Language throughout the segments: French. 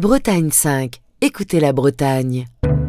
Bretagne 5. Écoutez la Bretagne.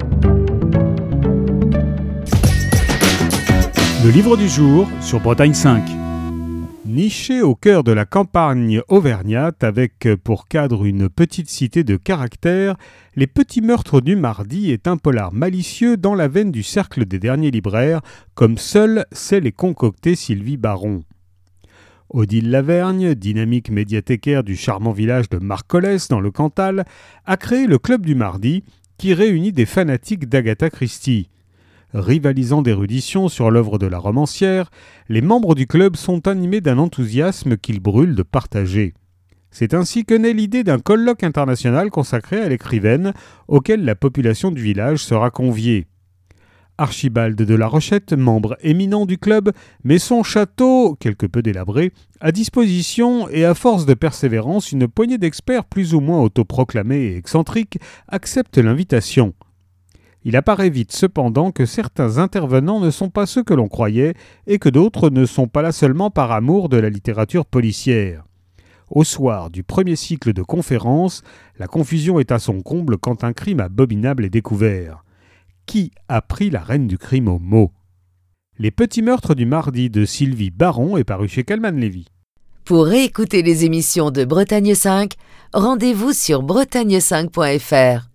Le livre du jour sur Bretagne 5. Niché au cœur de la campagne auvergnate avec pour cadre une petite cité de caractère, Les Petits Meurtres du Mardi est un polar malicieux dans la veine du cercle des derniers libraires, comme seul sait les concocter Sylvie Baron. Odile Lavergne, dynamique médiathécaire du charmant village de Marcollès dans le Cantal, a créé le Club du Mardi qui réunit des fanatiques d'Agatha Christie. Rivalisant d'érudition sur l'œuvre de la romancière, les membres du club sont animés d'un enthousiasme qu'ils brûlent de partager. C'est ainsi que naît l'idée d'un colloque international consacré à l'écrivaine, auquel la population du village sera conviée. Archibald de la Rochette, membre éminent du club, met son château, quelque peu délabré, à disposition et à force de persévérance, une poignée d'experts plus ou moins autoproclamés et excentriques acceptent l'invitation. Il apparaît vite cependant que certains intervenants ne sont pas ceux que l'on croyait et que d'autres ne sont pas là seulement par amour de la littérature policière. Au soir du premier cycle de conférences, la confusion est à son comble quand un crime abominable est découvert. Qui a pris la reine du crime au mot ? Les Petits Meurtres du Mardi de Sylvie Baron est paru chez Calman Lévy. Pour réécouter les émissions de Bretagne 5, rendez-vous sur bretagne5.fr.